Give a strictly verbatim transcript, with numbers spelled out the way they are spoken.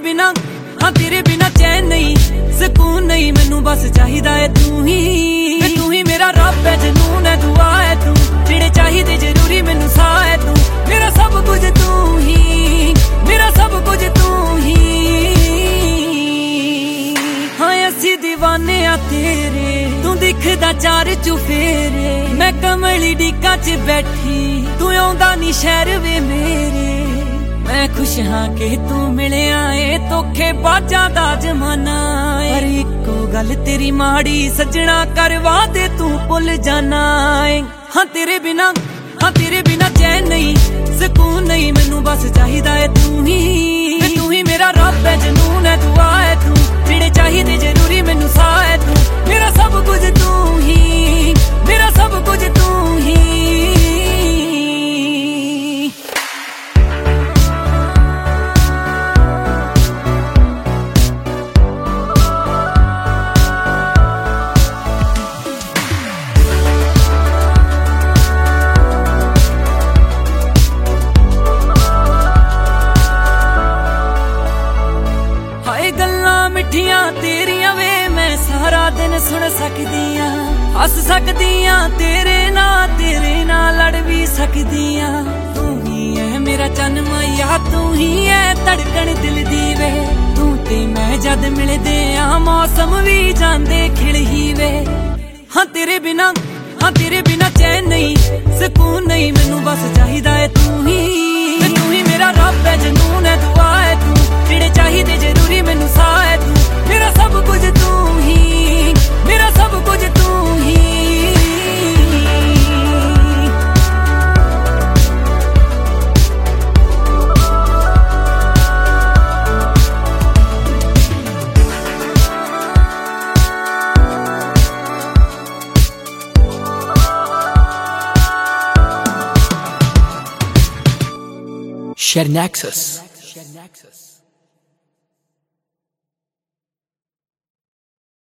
बिना हाँ तेरे बिना चैन नहीं सुकून नहीं मैनू बस चाहिदा है तू ही तू ही मेरा रब है जनून है दुआ है तू जेड़े चाहिदे जरूरी मैनू सा है तू मेरा सब कुछ तू ही मेरा सब कुछ तू ही हाँ असी दीवाने आ तेरे तू दिखदा चार चुफेरे मैं कमली डीका च बैठी तू आउंदा नी शहर वे मेरे मैं खुश हाँ कि तू मिले आए धोखे बाजा दा जमाना पर इको गल तेरी माड़ी सजना करवा दे तू भुल जाना हाँ तेरे बिना हाँ तेरे बिना चैन नहीं सुकून नहीं मैनू बस चाहिदा है तू ही तू ही मेरा रब है जनून है दुआ है तू जेड़े चाहिदे जरूरी मैनू सा है तू मेरा सब कुछ तू ही मेरा सब कुछ तू ही मिठियां तेरियां वे मैं सारा दिन सुन सकदियां हस सकदियां तेरे ना तेरे ना लड़ भी सकदियां तू ही है मेरा चन माया तू ही है धड़कन दिल दी वे तू ते मैं जद मिलदे आ मौसम भी जांदे खिल ही वे हाँ तेरे बिना हाँ तेरे बिना चैन नहीं सुकून नहीं मैनू बस चाहिदा है तू ही तू ही मेरा रब है जनून है दुआ है तू जेड़े चाहिदे जरूरी मैनू सा है तू मेरा सब कुछ तू ही मेरा सब कुछ तू ही Share Nexus.